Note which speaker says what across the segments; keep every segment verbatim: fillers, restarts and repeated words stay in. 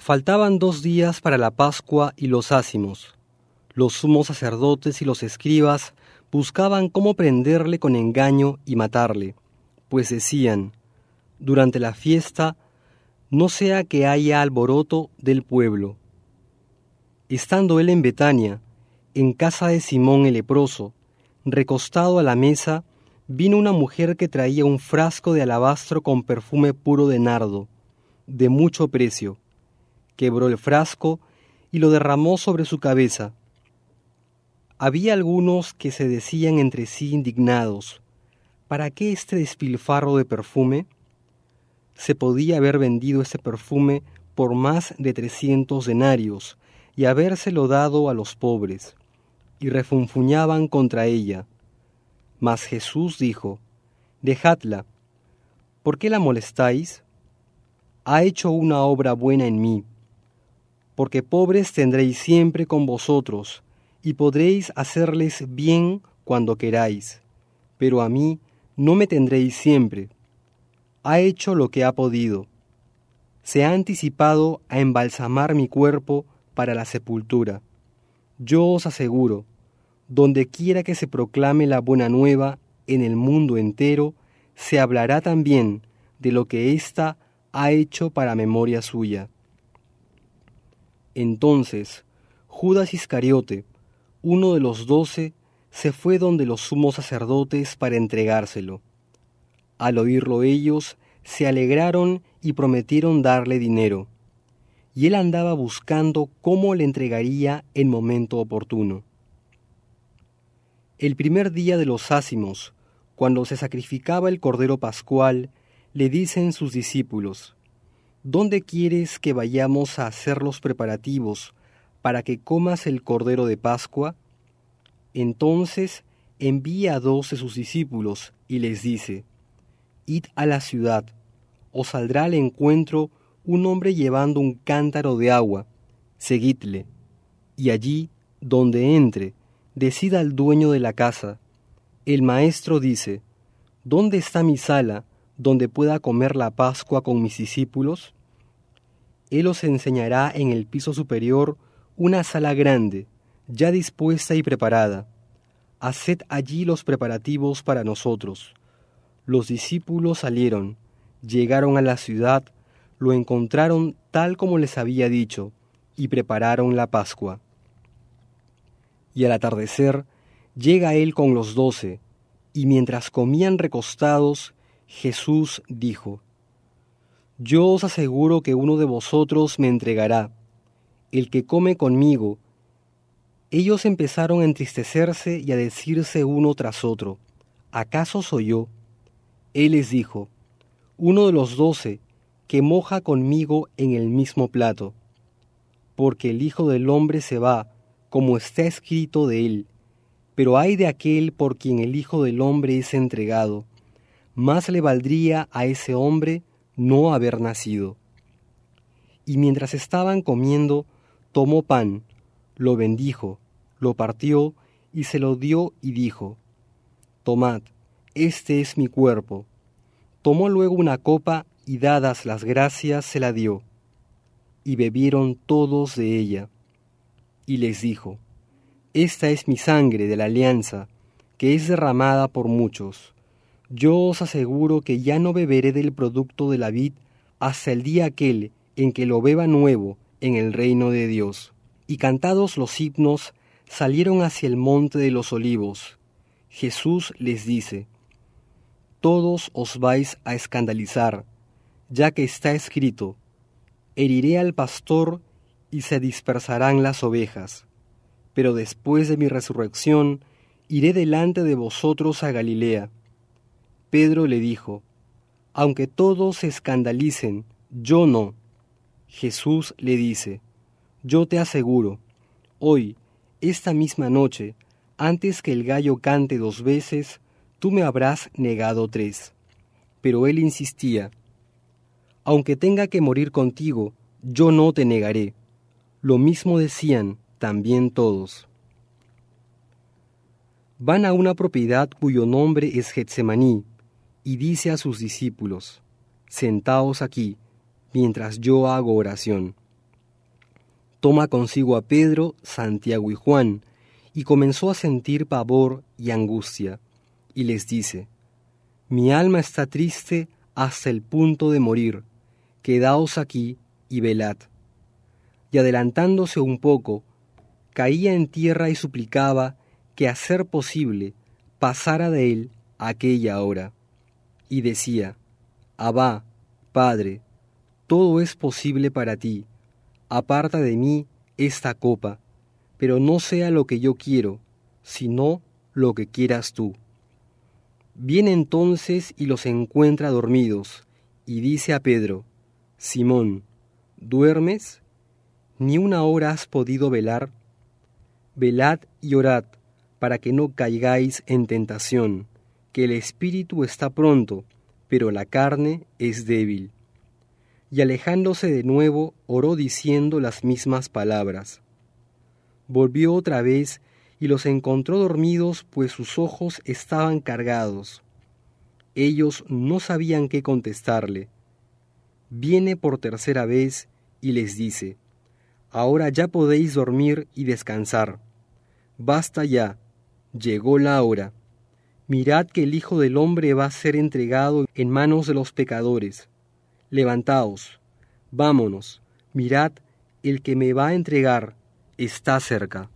Speaker 1: Faltaban dos días para la Pascua y los ácimos. Los sumos sacerdotes y los escribas buscaban cómo prenderle con engaño y matarle, pues decían: durante la fiesta no sea que haya alboroto del pueblo. Estando él en Betania, en casa de Simón el leproso, recostado a la mesa, vino una mujer que traía un frasco de alabastro con perfume puro de nardo, de mucho precio. Quebró el frasco y lo derramó sobre su cabeza. Había algunos que se decían entre sí indignados: ¿para qué este despilfarro de perfume? Se podía haber vendido este perfume por más de trescientos denarios y habérselo dado a los pobres. Y refunfuñaban contra ella. Mas Jesús dijo: dejadla. ¿Por qué la molestáis? Ha hecho una obra buena en mí. Porque pobres tendréis siempre con vosotros, y podréis hacerles bien cuando queráis, pero a mí no me tendréis siempre. Ha hecho lo que ha podido. Se ha anticipado a embalsamar mi cuerpo para la sepultura. Yo os aseguro, donde quiera que se proclame la buena nueva en el mundo entero, se hablará también de lo que ésta ha hecho para memoria suya. Entonces Judas Iscariote, uno de los doce, se fue donde los sumos sacerdotes para entregárselo. Al oírlo ellos se alegraron y prometieron darle dinero, y él andaba buscando cómo le entregaría en momento oportuno. El primer día de los ácimos, cuando se sacrificaba el cordero pascual, le dicen sus discípulos: ¿dónde quieres que vayamos a hacer los preparativos para que comas el cordero de Pascua? Entonces envía a dos de sus discípulos y les dice: id a la ciudad, os saldrá al encuentro un hombre llevando un cántaro de agua, seguidle, y allí donde entre, decid al dueño de la casa: el maestro dice, ¿dónde está mi sala donde pueda comer la Pascua con mis discípulos? Él os enseñará en el piso superior una sala grande, ya dispuesta y preparada. Haced allí los preparativos para nosotros. Los discípulos salieron, llegaron a la ciudad, lo encontraron tal como les había dicho, y prepararon la Pascua. Y al atardecer llega él con los doce, y mientras comían recostados, Jesús dijo: yo os aseguro que uno de vosotros me entregará, el que come conmigo. Ellos empezaron a entristecerse y a decirse uno tras otro: ¿acaso soy yo? Él les dijo: uno de los doce, que moja conmigo en el mismo plato. Porque el Hijo del Hombre se va, como está escrito de él, pero ay de aquel por quien el Hijo del Hombre es entregado. Más le valdría a ese hombre no haber nacido. Y mientras estaban comiendo, tomó pan, lo bendijo, lo partió y se lo dio y dijo: tomad, este es mi cuerpo. Tomó luego una copa y dadas las gracias se la dio. Y bebieron todos de ella. Y les dijo: esta es mi sangre de la alianza, que es derramada por muchos. Yo os aseguro que ya no beberé del producto de la vid hasta el día aquel en que lo beba nuevo en el reino de Dios. Y cantados los himnos, salieron hacia el monte de los olivos. Jesús les dice: todos os vais a escandalizar, ya que está escrito: heriré al pastor y se dispersarán las ovejas. Pero después de mi resurrección, iré delante de vosotros a Galilea. Pedro le dijo: aunque todos se escandalicen, yo no. Jesús le dice: yo te aseguro, hoy, esta misma noche, antes que el gallo cante dos veces, tú me habrás negado tres. Pero él insistía: aunque tenga que morir contigo, yo no te negaré. Lo mismo decían también todos. Van a una propiedad cuyo nombre es Getsemaní, y dice a sus discípulos: sentaos aquí, mientras yo hago oración. toma consigo a Pedro, Santiago y Juan, y comenzó a sentir pavor y angustia, y les dice: Mi alma está triste hasta el punto de morir, quedaos aquí y velad. Y adelantándose un poco, caía en tierra y suplicaba que a ser posible pasara de él aquella hora. Y decía: Abba, Padre, todo es posible para ti, aparta de mí esta copa, pero no sea lo que yo quiero, sino lo que quieras tú. Viene entonces y los encuentra dormidos, y dice a Pedro: Simón, ¿duermes? ¿Ni una hora has podido velar? Velad y orad, para que no caigáis en tentación, que el espíritu está pronto, pero la carne es débil. Y alejándose de nuevo, oró diciendo las mismas palabras. Volvió otra vez y los encontró dormidos, pues sus ojos estaban cargados. Ellos no sabían qué contestarle. Viene por tercera vez y les dice: Ahora ya podéis dormir y descansar. Basta ya, llegó la hora. Mirad que el Hijo del Hombre va a ser entregado en manos de los pecadores. Levantaos, vámonos, mirad, el que me va a entregar está cerca.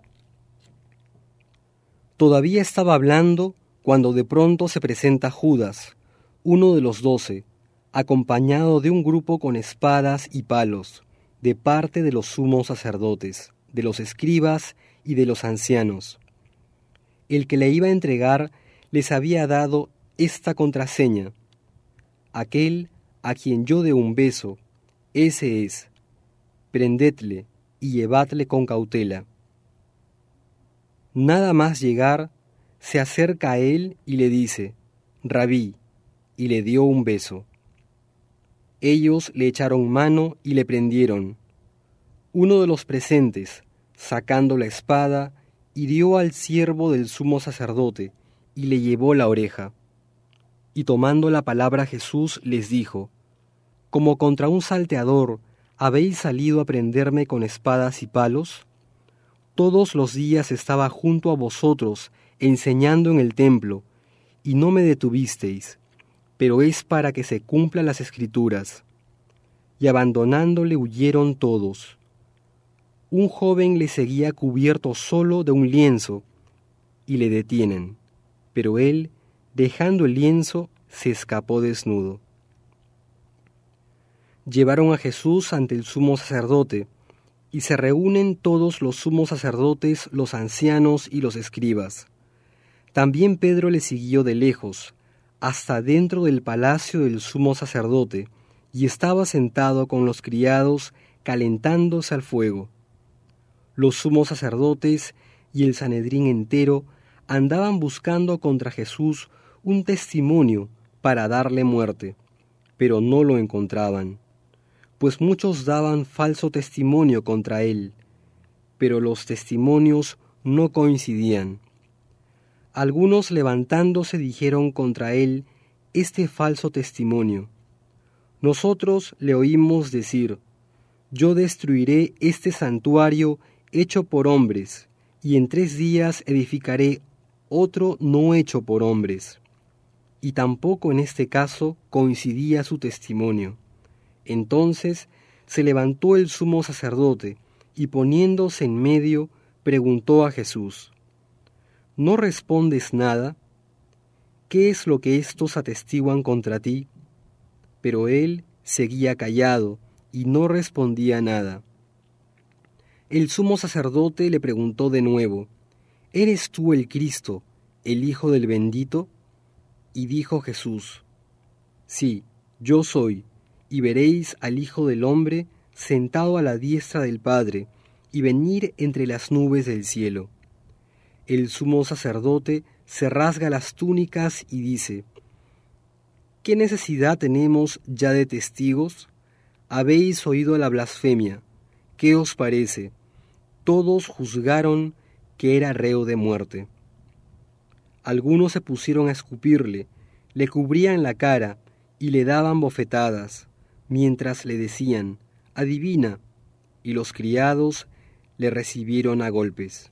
Speaker 1: Todavía estaba hablando cuando de pronto se presenta Judas, uno de los doce, acompañado de un grupo con espadas y palos, de parte de los sumos sacerdotes, de los escribas y de los ancianos. El que le iba a entregar les había dado esta contraseña: aquel a quien yo dé un beso, ese es, prendedle y llevadle con cautela. Nada más llegar, se acerca a él y le dice: Rabí, y le dio un beso. Ellos le echaron mano y le prendieron. Uno de los presentes, sacando la espada, hirió al siervo del sumo sacerdote y le llevó la oreja. Y tomando la palabra Jesús les dijo: Como contra un salteador, ¿habéis salido a prenderme con espadas y palos? Todos los días estaba junto a vosotros, enseñando en el templo, y no me detuvisteis, pero es para que se cumplan las Escrituras. Y abandonándole huyeron todos. Un joven le seguía cubierto solo de un lienzo, y le detienen, pero él, dejando el lienzo, se escapó desnudo. Llevaron a Jesús ante el sumo sacerdote, y se reúnen todos los sumos sacerdotes, los ancianos y los escribas. También Pedro le siguió de lejos, hasta dentro del palacio del sumo sacerdote, y estaba sentado con los criados, calentándose al fuego. Los sumos sacerdotes y el Sanedrín entero andaban buscando contra Jesús un testimonio para darle muerte, pero no lo encontraban, pues muchos daban falso testimonio contra él, pero los testimonios no coincidían. Algunos levantándose dijeron contra él este falso testimonio: Nosotros le oímos decir: Yo destruiré este santuario hecho por hombres, y en tres días edificaré otro no hecho por hombres. Y tampoco en este caso coincidía su testimonio. Entonces se levantó el sumo sacerdote, y poniéndose en medio, preguntó a Jesús: ¿No respondes nada? ¿Qué es lo que éstos atestiguan contra ti? Pero él seguía callado, y no respondía nada. El sumo sacerdote le preguntó de nuevo: ¿Eres tú el Cristo, el Hijo del Bendito? Y dijo Jesús: Sí, yo soy, y veréis al Hijo del Hombre sentado a la diestra del Padre, y venir entre las nubes del cielo. El sumo sacerdote se rasga las túnicas y dice: ¿Qué necesidad tenemos ya de testigos? Habéis oído la blasfemia. ¿Qué os parece? Todos juzgaron que era reo de muerte. Algunos se pusieron a escupirle, le cubrían la cara y le daban bofetadas, mientras le decían: Adivina. y los criados le recibieron a golpes.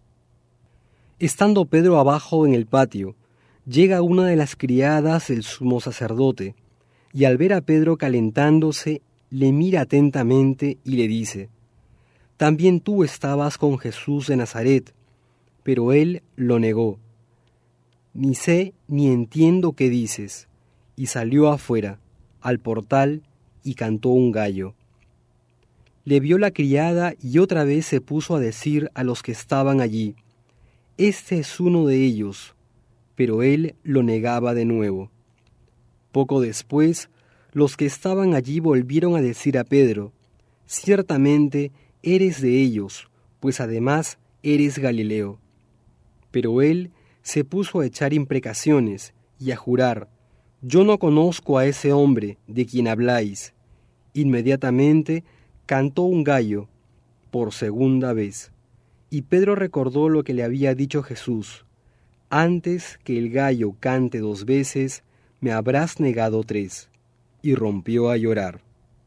Speaker 1: Estando Pedro abajo en el patio, llega una de las criadas del sumo sacerdote, y al ver a Pedro calentándose, le mira atentamente y le dice: «También tú estabas con Jesús de Nazaret». Pero él lo negó: «Ni sé ni entiendo qué dices». Y salió afuera, al portal, y cantó un gallo. Le vio la criada y otra vez se puso a decir a los que estaban allí: «Este es uno de ellos». Pero él lo negaba de nuevo. Poco después, los que estaban allí volvieron a decir a Pedro: «Ciertamente eres de ellos, pues además eres Galileo». Pero él se puso a echar imprecaciones y a jurar: «Yo no conozco a ese hombre de quien habláis». Inmediatamente cantó un gallo por segunda vez, y Pedro recordó lo que le había dicho Jesús: «Antes que el gallo cante dos veces, me habrás negado tres», y rompió a llorar.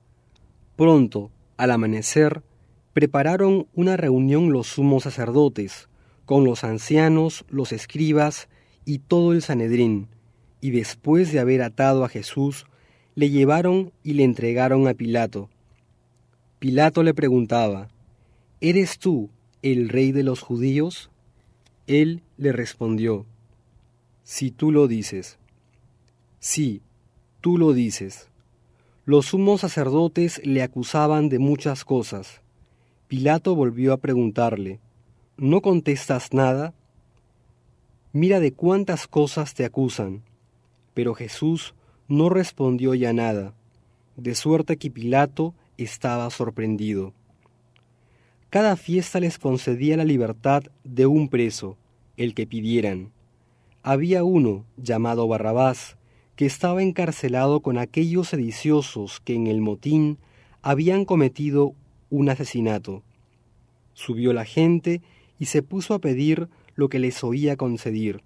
Speaker 1: Pronto, al amanecer, prepararon una reunión los sumos sacerdotes, con los ancianos, los escribas y todo el Sanedrín, y después de haber atado a Jesús, le llevaron y le entregaron a Pilato. Pilato le preguntaba: «¿Eres tú el rey de los judíos?». Él le respondió: «Si tú lo dices». «Sí, tú lo dices». Los sumos sacerdotes le acusaban de muchas cosas. Pilato volvió a preguntarle: «¿No contestas nada? Mira de cuántas cosas te acusan». Pero Jesús no respondió ya nada, de suerte que Pilato estaba sorprendido. Cada fiesta les concedía la libertad de un preso, el que pidieran. Había uno, llamado Barrabás, que estaba encarcelado con aquellos sediciosos que en el motín habían cometido un asesinato. Subió la gente y se puso a pedir lo que les oía conceder.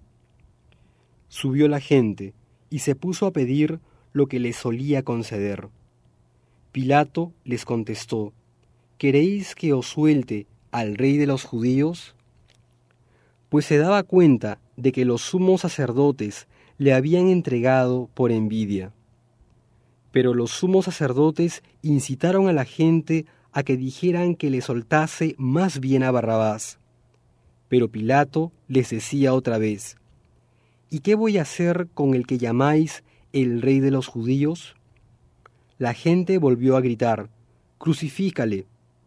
Speaker 1: Subió la gente y se puso a pedir lo que les solía conceder. Pilato les contestó: «¿Queréis que os suelte al rey de los judíos?». Pues se daba cuenta de que los sumos sacerdotes le habían entregado por envidia. Pero los sumos sacerdotes incitaron a la gente a que dijeran que le soltase más bien a Barrabás. Pero Pilato les decía otra vez: «¿Y qué voy a hacer con el que llamáis el rey de los judíos?». La gente volvió a gritar: «Crucifícale».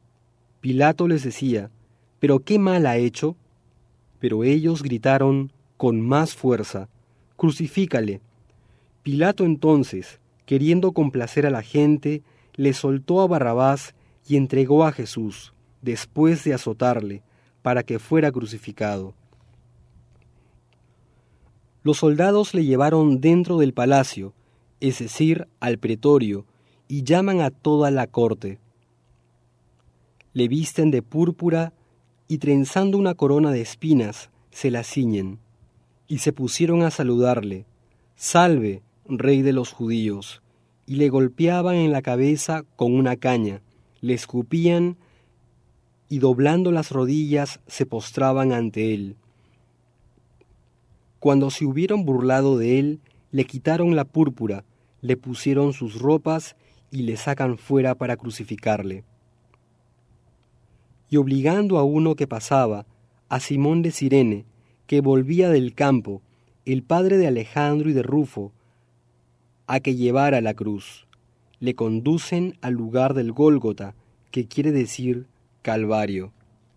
Speaker 1: Pilato les decía: «¿Pero qué mal ha hecho?». Pero ellos gritaron con más fuerza: «Crucifícale». Pilato entonces, queriendo complacer a la gente, le soltó a Barrabás y entregó a Jesús, después de azotarle, para que fuera crucificado. Los soldados le llevaron dentro del palacio, es decir, al pretorio, y llaman a toda la corte. Le visten de púrpura y trenzando una corona de espinas, se la ciñen, y se pusieron a saludarle: «Salve, rey de los judíos», y le golpeaban en la cabeza con una caña, le escupían y doblando las rodillas se postraban ante él. Cuando se hubieron burlado de él, le quitaron la púrpura, le pusieron sus ropas y le sacan fuera para crucificarle. Y obligando a uno que pasaba, a Simón de Cirene, que volvía del campo, el padre de Alejandro y de Rufo, a que llevara la cruz, le conducen al lugar del Gólgota, que quiere decir Calvario.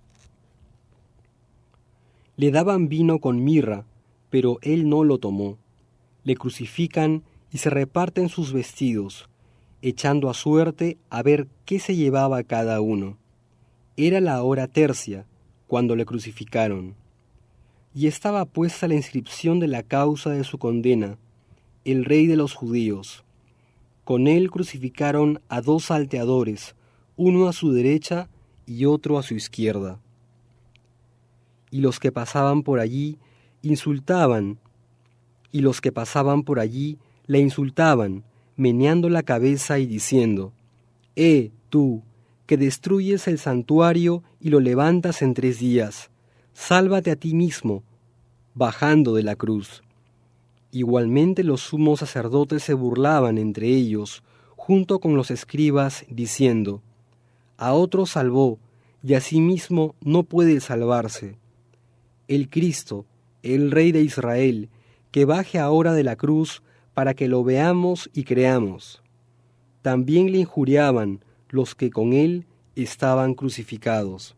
Speaker 1: Le daban vino con mirra, pero él no lo tomó. Le crucifican y se reparten sus vestidos, echando a suerte a ver qué se llevaba cada uno. Era la hora tercia, cuando le crucificaron. Y estaba puesta la inscripción de la causa de su condena: el rey de los judíos. Con él crucificaron a dos salteadores, uno a su derecha y otro a su izquierda. Y los que pasaban por allí insultaban, y los que pasaban por allí le insultaban, meneando la cabeza y diciendo: «Eh, tú, que destruyes el santuario y lo levantas en tres días, sálvate a ti mismo, bajando de la cruz. Igualmente los sumos sacerdotes se burlaban entre ellos, junto con los escribas, diciendo: a otro salvó, y a sí mismo no puede salvarse. El Cristo, el Rey de Israel, que baje ahora de la cruz para que lo veamos y creamos. También le injuriaban los que con él estaban crucificados.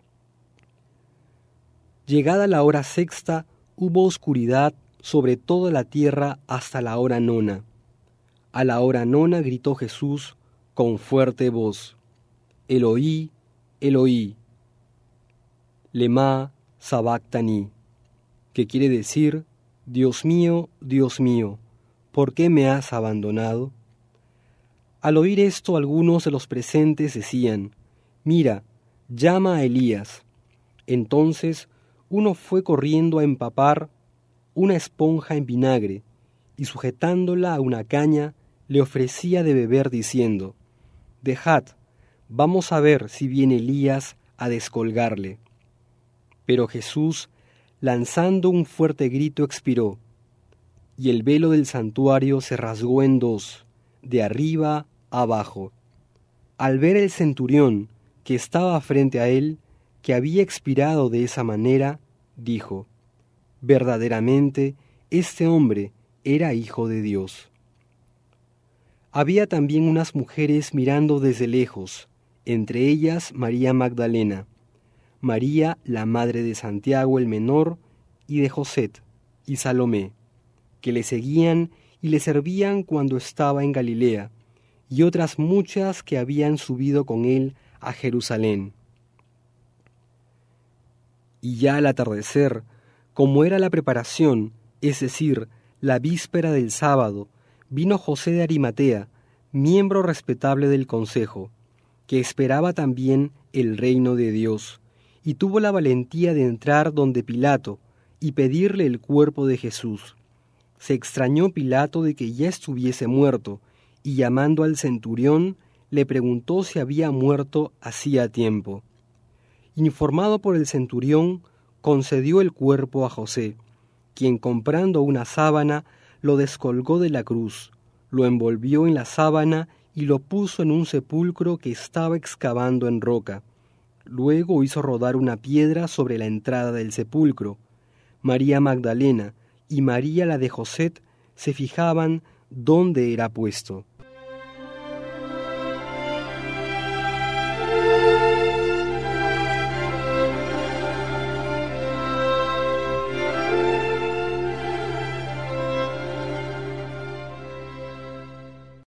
Speaker 1: Llegada la hora sexta, hubo oscuridad sobre toda la tierra hasta la hora nona. A la hora nona gritó Jesús con fuerte voz: Eloí, Eloí, lema sabactani, que quiere decir: Dios mío, Dios mío, ¿por qué me has abandonado? Al oír esto, algunos de los presentes decían: mira, llama a Elías. Entonces uno fue corriendo a empapar una esponja en vinagre, y sujetándola a una caña, le ofrecía de beber, diciendo: dejad, vamos a ver si viene Elías a descolgarle. Pero Jesús, lanzando un fuerte grito, expiró, y el velo del santuario se rasgó en dos, de arriba a abajo. Al ver el centurión, que estaba frente a él, que había expirado de esa manera, dijo: verdaderamente, este hombre era hijo de Dios. Había también unas mujeres mirando desde lejos, entre ellas María Magdalena, María la madre de Santiago el menor y de José, y Salomé, que le seguían y le servían cuando estaba en Galilea, y otras muchas que habían subido con él a Jerusalén. Y ya al atardecer, como era la preparación, es decir, la víspera del sábado, vino José de Arimatea, miembro respetable del consejo, que esperaba también el reino de Dios, y tuvo la valentía de entrar donde Pilato y pedirle el cuerpo de Jesús. Se extrañó Pilato de que ya estuviese muerto, y llamando al centurión, le preguntó si había muerto hacía tiempo. Informado por el centurión, concedió el cuerpo a José, quien, comprando una sábana, lo descolgó de la cruz, lo envolvió en la sábana y lo puso en un sepulcro que estaba excavando en roca. Luego hizo rodar una piedra sobre la entrada del sepulcro. María Magdalena y María la de José se fijaban dónde era puesto.